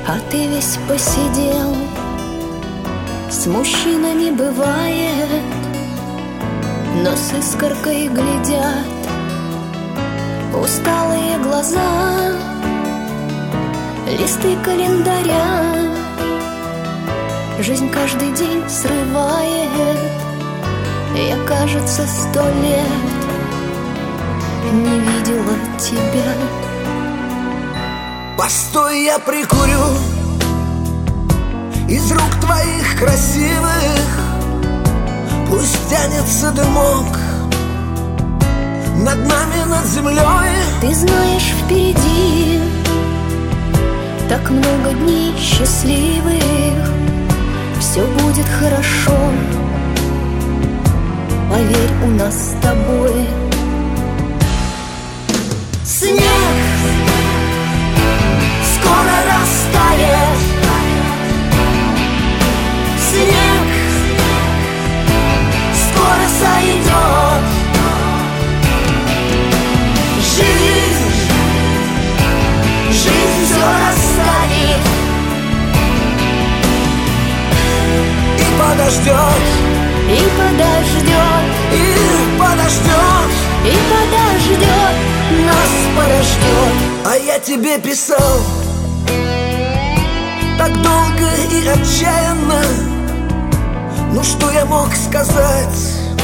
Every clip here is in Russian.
А ты весь посидел, с мужчинами бывает, но с искоркой глядят усталые глаза, листы календаря. Жизнь каждый день срывает. Я, кажется, 100 лет не видела тебя. Постой, я прикурю из рук твоих красивых. Пусть тянется дымок над нами, над землей. Ты знаешь, впереди так много дней счастливых. Все будет хорошо, поверь, у нас с тобой. Снег скоро растает, снег скоро сойдет. Жизнь все растает И подождет, и подождет, и подождет, и подождет, нас подождет. а я тебе писал так долго и отчаянно. Ну что я мог сказать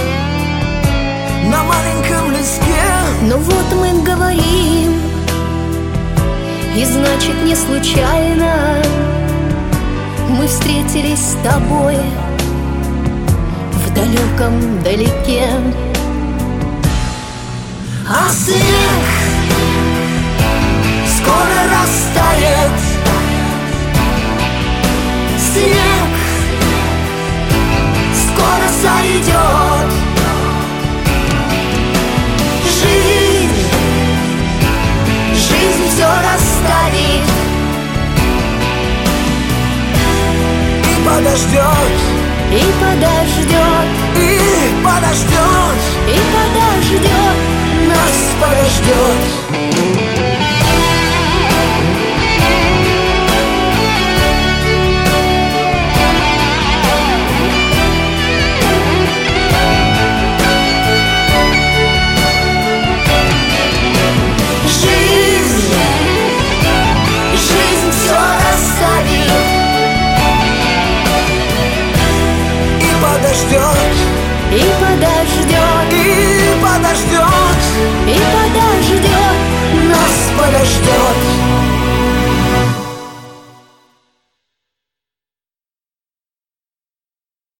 на маленьком листке? Ну вот мы говорим, и значит не случайно мы встретились с тобой в далеком далеке. А снег скоро растает, снег